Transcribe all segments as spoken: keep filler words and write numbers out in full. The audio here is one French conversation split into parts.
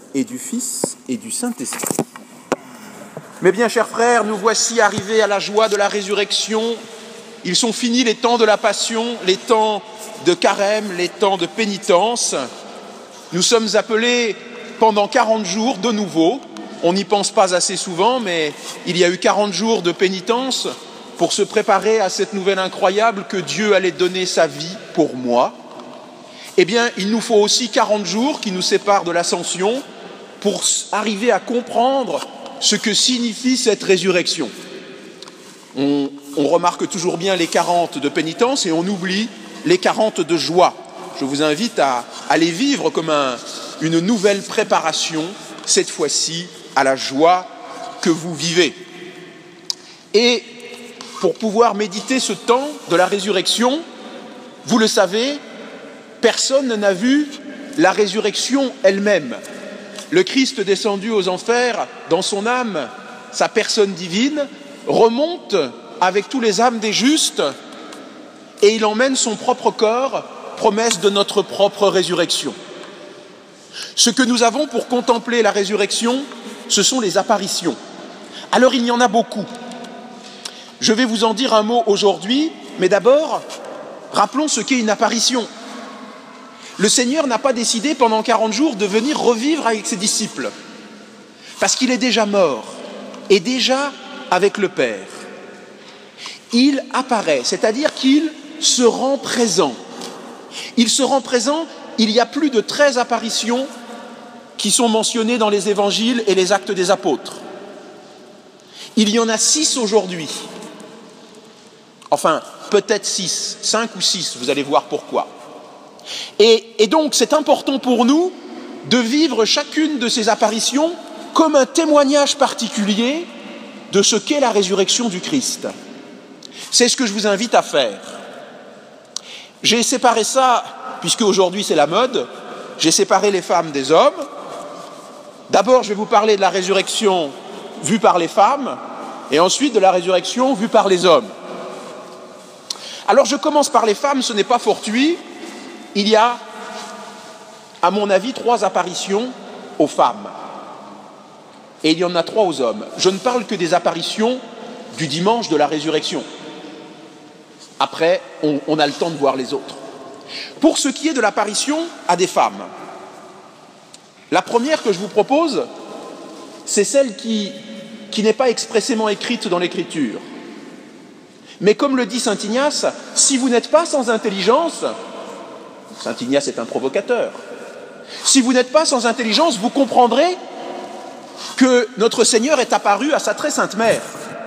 et du Fils et du Saint-Esprit. Mes bien chers frères, nous voici arrivés à la joie de la résurrection. Ils sont finis les temps de la passion, les temps de carême, les temps de pénitence. Nous sommes appelés pendant quarante jours de nouveau. On n'y pense pas assez souvent, mais il y a eu quarante jours de pénitence pour se préparer à cette nouvelle incroyable que Dieu allait donner sa vie pour moi. Eh bien, il nous faut aussi quarante jours qui nous séparent de l'ascension pour arriver à comprendre ce que signifie cette résurrection. On, on remarque toujours bien les quarante de pénitence et on oublie les quarante de joie. Je vous invite à, à les vivre comme un, une nouvelle préparation, cette fois-ci, à la joie que vous vivez. Et pour pouvoir méditer ce temps de la résurrection, vous le savez, personne n'a vu la résurrection elle-même. Le Christ descendu aux enfers, dans son âme, sa personne divine, remonte avec tous les âmes des justes et il emmène son propre corps, promesse de notre propre résurrection. Ce que nous avons pour contempler la résurrection, ce sont les apparitions. Alors il y en a beaucoup. Je vais vous en dire un mot aujourd'hui, mais d'abord, rappelons ce qu'est une apparition. Le Seigneur n'a pas décidé pendant quarante jours de venir revivre avec ses disciples, parce qu'il est déjà mort, et déjà avec le Père. Il apparaît, c'est-à-dire qu'il se rend présent. Il se rend présent, il y a plus de treize apparitions qui sont mentionnées dans les évangiles et les actes des apôtres. Il y en a six aujourd'hui. Enfin, peut-être six, cinq ou six, vous allez voir pourquoi. Et, et donc, c'est important pour nous de vivre chacune de ces apparitions comme un témoignage particulier de ce qu'est la résurrection du Christ. C'est ce que je vous invite à faire. J'ai séparé ça, puisque aujourd'hui c'est la mode, j'ai séparé les femmes des hommes. D'abord, je vais vous parler de la résurrection vue par les femmes, et ensuite de la résurrection vue par les hommes. Alors, je commence par les femmes, ce n'est pas fortuit. Il y a, à mon avis, trois apparitions aux femmes. Et il y en a trois aux hommes. Je ne parle que des apparitions du dimanche de la résurrection. Après, on, on a le temps de voir les autres. Pour ce qui est de l'apparition à des femmes, la première que je vous propose, c'est celle qui, qui n'est pas expressément écrite dans l'Écriture. Mais comme le dit saint Ignace, si vous n'êtes pas sans intelligence, saint Ignace est un provocateur, si vous n'êtes pas sans intelligence, vous comprendrez que notre Seigneur est apparu à sa très sainte mère.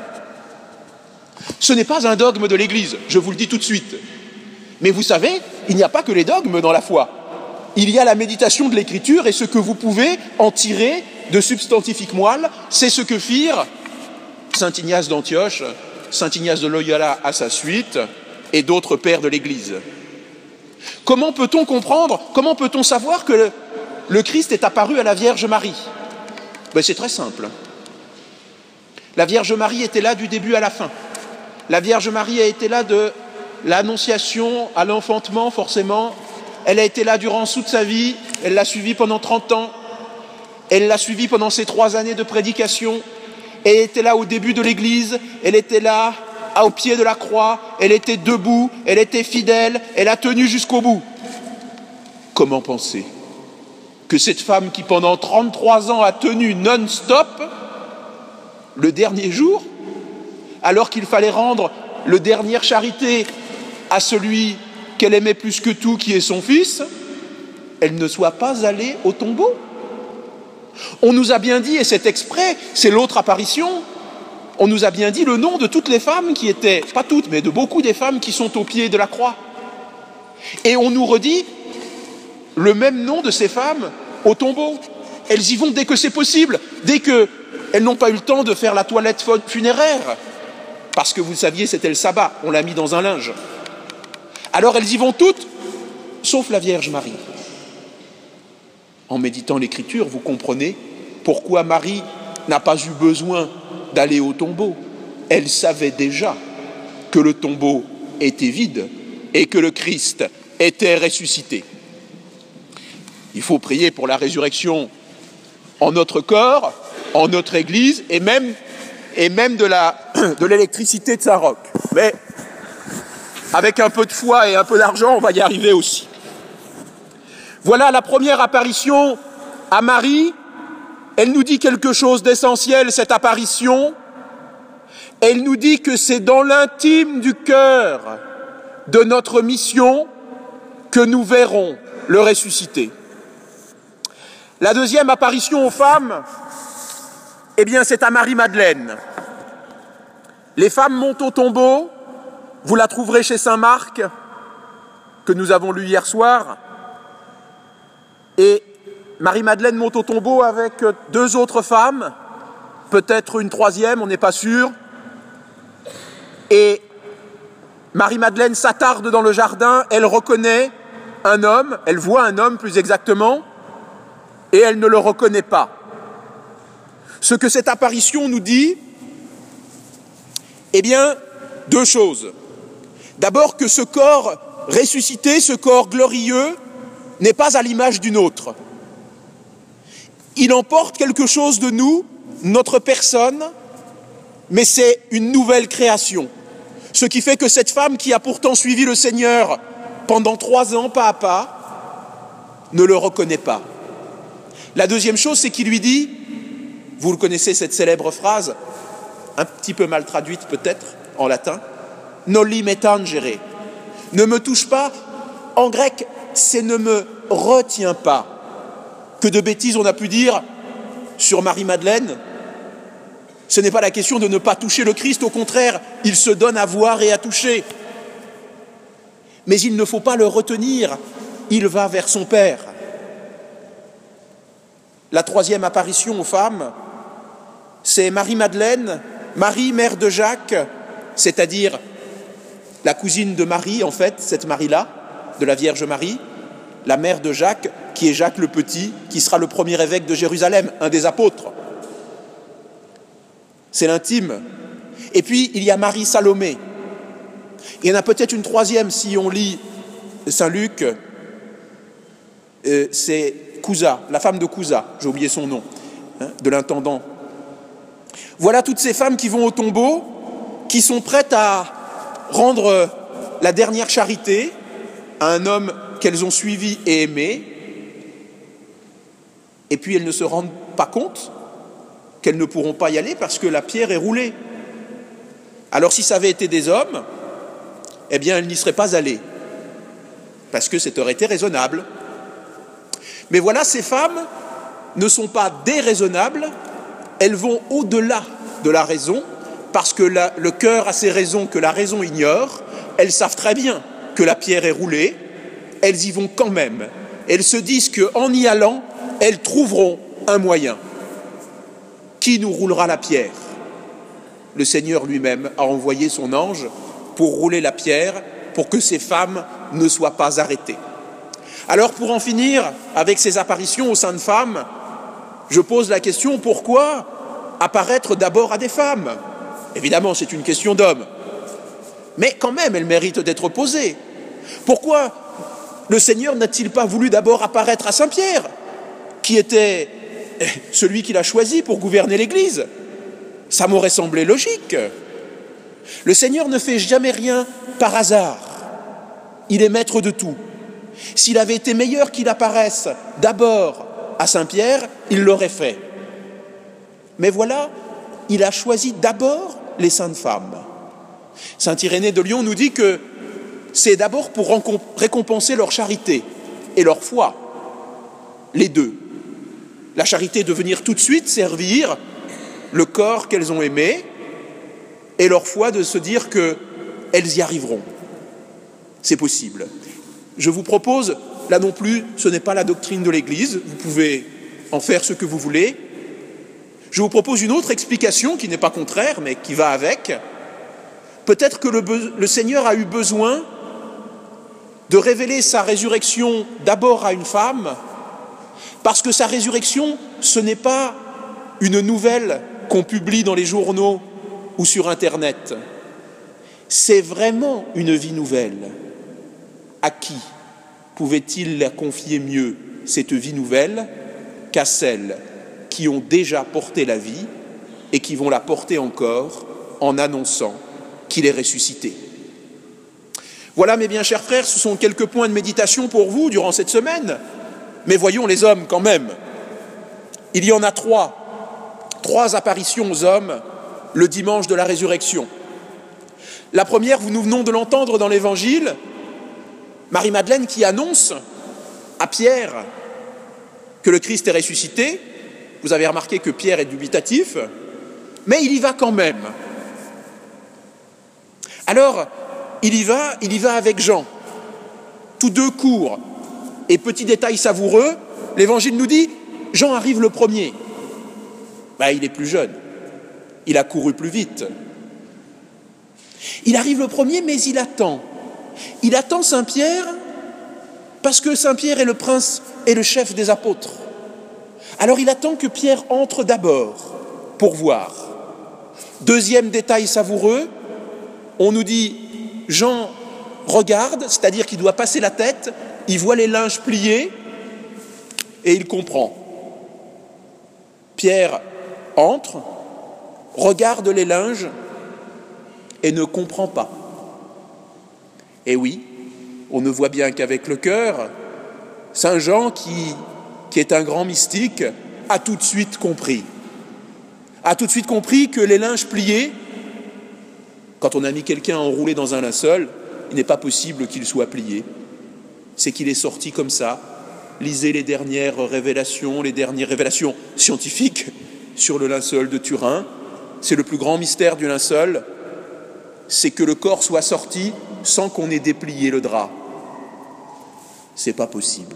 Ce n'est pas un dogme de l'Église, je vous le dis tout de suite. Mais vous savez, il n'y a pas que les dogmes dans la foi. Il y a la méditation de l'Écriture et ce que vous pouvez en tirer de substantifique moelle, c'est ce que firent saint Ignace d'Antioche, saint Ignace de Loyola à sa suite et d'autres pères de l'Église. Comment peut-on comprendre, comment peut-on savoir que le, le Christ est apparu à la Vierge Marie? Ben, c'est très simple. La Vierge Marie était là du début à la fin. La Vierge Marie a été là de l'Annonciation à l'enfantement, forcément. Elle a été là durant toute sa vie, elle l'a suivi pendant trente ans, elle l'a suivi pendant ses trois années de prédication, elle était là au début de l'Église, elle était là au pied de la croix, elle était debout, elle était fidèle, elle a tenu jusqu'au bout. Comment penser que cette femme qui pendant trente-trois ans a tenu non-stop, le dernier jour, alors qu'il fallait rendre le dernière charité à celui qu'elle aimait plus que tout, qui est son fils, elle ne soit pas allée au tombeau? On nous a bien dit, et c'est exprès, c'est l'autre apparition, on nous a bien dit le nom de toutes les femmes qui étaient, pas toutes, mais de beaucoup des femmes qui sont au pied de la croix. Et on nous redit le même nom de ces femmes au tombeau. Elles y vont dès que c'est possible, dès qu'elles n'ont pas eu le temps de faire la toilette funéraire, parce que vous le saviez, c'était le sabbat, on l'a mis dans un linge. Alors elles y vont toutes, sauf la Vierge Marie. En méditant l'Écriture, vous comprenez pourquoi Marie n'a pas eu besoin d'aller au tombeau. Elle savait déjà que le tombeau était vide et que le Christ était ressuscité. Il faut prier pour la résurrection en notre corps, en notre Église, et même, et même de la, de l'électricité de Saint-Roch. Mais avec un peu de foi et un peu d'argent, on va y arriver aussi. Voilà la première apparition à Marie. Elle nous dit quelque chose d'essentiel, cette apparition. Elle nous dit que c'est dans l'intime du cœur de notre mission que nous verrons le ressuscité. La deuxième apparition aux femmes, eh bien, c'est à Marie-Madeleine. Les femmes montent au tombeau, vous la trouverez chez saint Marc, que nous avons lu hier soir, et Marie-Madeleine monte au tombeau avec deux autres femmes, peut-être une troisième, on n'est pas sûr, et Marie-Madeleine s'attarde dans le jardin, elle reconnaît un homme, elle voit un homme plus exactement, et elle ne le reconnaît pas. Ce que cette apparition nous dit, eh bien, deux choses. D'abord que ce corps ressuscité, ce corps glorieux, n'est pas à l'image d'une autre. Il emporte quelque chose de nous, notre personne, mais c'est une nouvelle création. Ce qui fait que cette femme qui a pourtant suivi le Seigneur pendant trois ans, pas à pas, ne le reconnaît pas. La deuxième chose, c'est qu'il lui dit, vous le connaissez cette célèbre phrase, un petit peu mal traduite peut-être en latin, « Noli me tangere », ne me touche pas, en grec, c'est « ne me retiens pas ». Que de bêtises on a pu dire sur Marie-Madeleine. Ce n'est pas la question de ne pas toucher le Christ, au contraire, il se donne à voir et à toucher. Mais il ne faut pas le retenir, il va vers son Père. La troisième apparition aux femmes, c'est Marie-Madeleine, Marie, mère de Jacques, c'est-à-dire la cousine de Marie, en fait, cette Marie-là, de la Vierge Marie, la mère de Jacques, qui est Jacques le Petit, qui sera le premier évêque de Jérusalem, un des apôtres. C'est l'intime. Et puis, il y a Marie Salomé. Il y en a peut-être une troisième, si on lit Saint Luc, euh, c'est Cousa, la femme de Cousa, j'ai oublié son nom, hein, de l'intendant. Voilà toutes ces femmes qui vont au tombeau, qui sont prêtes à rendre la dernière charité à un homme qu'elles ont suivi et aimé, et puis elles ne se rendent pas compte qu'elles ne pourront pas y aller parce que la pierre est roulée. Alors si ça avait été des hommes, eh bien elles n'y seraient pas allées, parce que ça aurait été raisonnable. Mais voilà, ces femmes ne sont pas déraisonnables, elles vont au-delà de la raison, parce que la, le cœur a ses raisons que la raison ignore, elles savent très bien que la pierre est roulée, elles y vont quand même. Elles se disent qu'en y allant, elles trouveront un moyen. Qui nous roulera la pierre? Le Seigneur lui-même a envoyé son ange pour rouler la pierre, pour que ces femmes ne soient pas arrêtées. Alors pour en finir avec ces apparitions aux saintes femmes, je pose la question, pourquoi apparaître d'abord à des femmes? Évidemment, c'est une question d'homme, mais quand même, elle mérite d'être posée. Pourquoi le Seigneur n'a-t-il pas voulu d'abord apparaître à Saint-Pierre, qui était celui qu'il a choisi pour gouverner l'Église? Ça m'aurait semblé logique. Le Seigneur ne fait jamais rien par hasard. Il est maître de tout. S'il avait été meilleur qu'il apparaisse d'abord à Saint-Pierre, il l'aurait fait. Mais voilà, il a choisi d'abord les saintes femmes. Saint Irénée de Lyon nous dit que c'est d'abord pour récompenser leur charité et leur foi, les deux. La charité de venir tout de suite servir le corps qu'elles ont aimé, et leur foi de se dire qu'elles y arriveront. C'est possible. Je vous propose, là non plus, ce n'est pas la doctrine de l'Église, vous pouvez en faire ce que vous voulez. Je vous propose une autre explication qui n'est pas contraire, mais qui va avec. Peut-être que le, le Seigneur a eu besoin de révéler sa résurrection d'abord à une femme, parce que sa résurrection, ce n'est pas une nouvelle qu'on publie dans les journaux ou sur Internet. C'est vraiment une vie nouvelle. À qui pouvait-il la confier mieux, cette vie nouvelle, qu'à celle qui ont déjà porté la vie et qui vont la porter encore en annonçant qu'il est ressuscité. Voilà, mes bien chers frères, ce sont quelques points de méditation pour vous durant cette semaine. Mais voyons les hommes quand même. Il y en a trois, trois apparitions aux hommes le dimanche de la résurrection. La première, nous venons de l'entendre dans l'Évangile, Marie-Madeleine qui annonce à Pierre que le Christ est ressuscité. Vous avez remarqué que Pierre est dubitatif, mais il y va quand même. Alors, il y va, il y va avec Jean. Tous deux courent. Et petit détail savoureux, l'Évangile nous dit, Jean arrive le premier. Ben, il est plus jeune. Il a couru plus vite. Il arrive le premier, mais il attend. Il attend Saint-Pierre parce que Saint-Pierre est le prince et le chef des apôtres. Alors il attend que Pierre entre d'abord pour voir. Deuxième détail savoureux, on nous dit Jean regarde, c'est-à-dire qu'il doit passer la tête, il voit les linges pliés et il comprend. Pierre entre, regarde les linges et ne comprend pas. Et oui, on ne voit bien qu'avec le cœur, Saint Jean, qui, qui est un grand mystique, a tout de suite compris. A tout de suite compris que les linges pliés, quand on a mis quelqu'un enroulé dans un linceul, il n'est pas possible qu'il soit plié. C'est qu'il est sorti comme ça. Lisez les dernières révélations, les dernières révélations scientifiques sur le linceul de Turin. C'est le plus grand mystère du linceul, c'est que le corps soit sorti sans qu'on ait déplié le drap. C'est pas possible.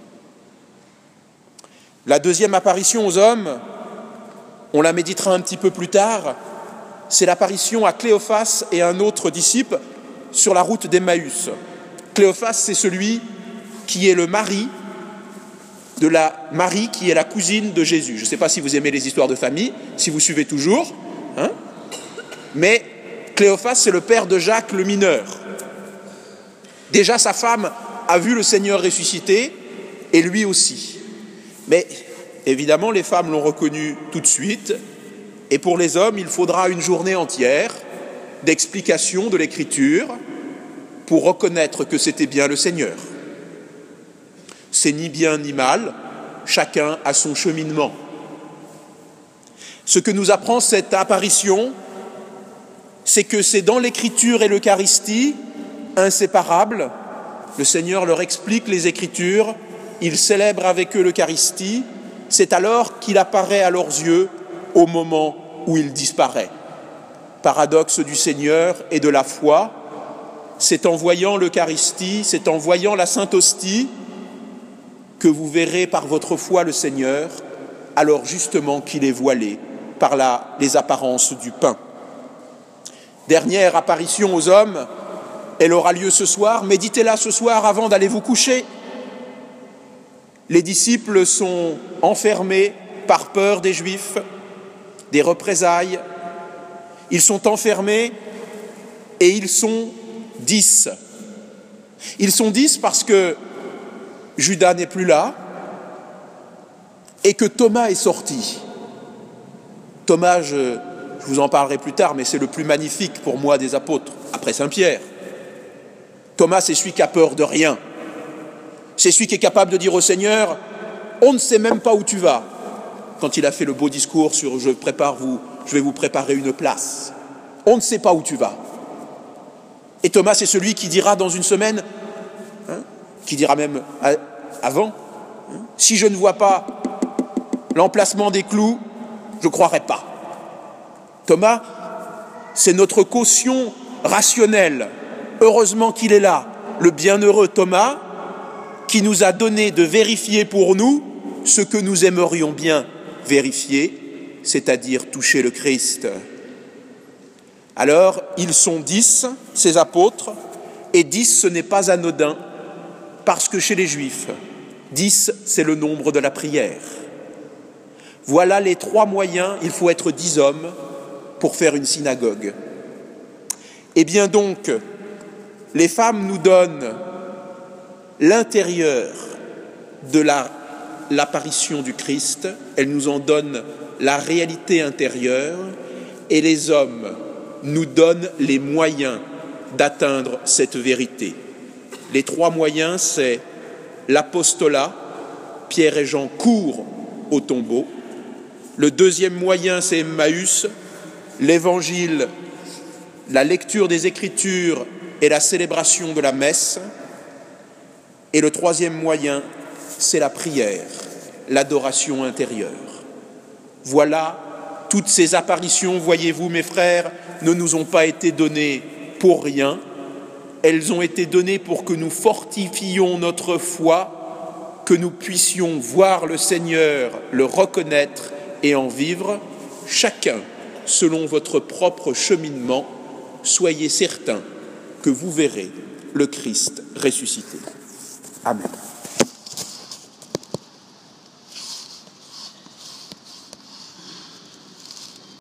La deuxième apparition aux hommes, on la méditera un petit peu plus tard, c'est l'apparition à Cléophas et un autre disciple sur la route d'Emmaüs. Cléophas, c'est celui qui est le mari de la Marie, qui est la cousine de Jésus. Je ne sais pas si vous aimez les histoires de famille, si vous suivez toujours, hein, mais Cléophas, c'est le père de Jacques le mineur. Déjà, sa femme a vu le Seigneur ressuscité, et lui aussi. Mais évidemment, les femmes l'ont reconnu tout de suite, et pour les hommes, il faudra une journée entière d'explication de l'Écriture pour reconnaître que c'était bien le Seigneur. C'est ni bien ni mal, chacun a son cheminement. Ce que nous apprend cette apparition, c'est que c'est dans l'Écriture et l'Eucharistie, inséparables. Le Seigneur leur explique les Écritures, ils célèbrent avec eux l'Eucharistie, c'est alors qu'il apparaît à leurs yeux au moment où il disparaît. Paradoxe du Seigneur et de la foi, c'est en voyant l'Eucharistie, c'est en voyant la Sainte Hostie que vous verrez par votre foi le Seigneur, alors justement qu'il est voilé par la, les apparences du pain. Dernière apparition aux hommes, elle aura lieu ce soir, méditez-la ce soir avant d'aller vous coucher. Les disciples sont enfermés par peur des Juifs, des représailles. Ils sont enfermés et ils sont dix. Ils sont dix parce que Judas n'est plus là et que Thomas est sorti. Thomas, je, je vous en parlerai plus tard, mais c'est le plus magnifique pour moi des apôtres, après Saint-Pierre. Thomas, c'est celui qui a peur de rien. C'est celui qui est capable de dire au Seigneur, on ne sait même pas où tu vas. Quand il a fait le beau discours sur je prépare vous, je vais vous préparer une place. On ne sait pas où tu vas. Et Thomas, c'est celui qui dira dans une semaine, hein, qui dira même avant, hein, si je ne vois pas l'emplacement des clous, je ne croirai pas. Thomas, c'est notre caution rationnelle. Heureusement qu'il est là, le bienheureux Thomas, qui nous a donné de vérifier pour nous ce que nous aimerions bien vérifier, c'est-à-dire toucher le Christ. Alors, ils sont dix, ces apôtres, et dix, ce n'est pas anodin, parce que chez les Juifs, dix, c'est le nombre de la prière. Voilà les trois moyens, il faut être dix hommes pour faire une synagogue. Eh bien donc, les femmes nous donnent l'intérieur de la l'apparition du Christ, elle nous en donne la réalité intérieure, et les hommes nous donnent les moyens d'atteindre cette vérité. Les trois moyens, c'est l'apostolat, Pierre et Jean courent au tombeau. Le deuxième moyen, c'est Emmaüs, l'évangile, la lecture des Écritures et la célébration de la messe. Et le troisième moyen, c'est la prière, l'adoration intérieure. Voilà, toutes ces apparitions, voyez-vous mes frères, ne nous ont pas été données pour rien. Elles ont été données pour que nous fortifions notre foi, que nous puissions voir le Seigneur, le reconnaître et en vivre, chacun selon votre propre cheminement. Soyez certains que vous verrez le Christ ressuscité. Amen.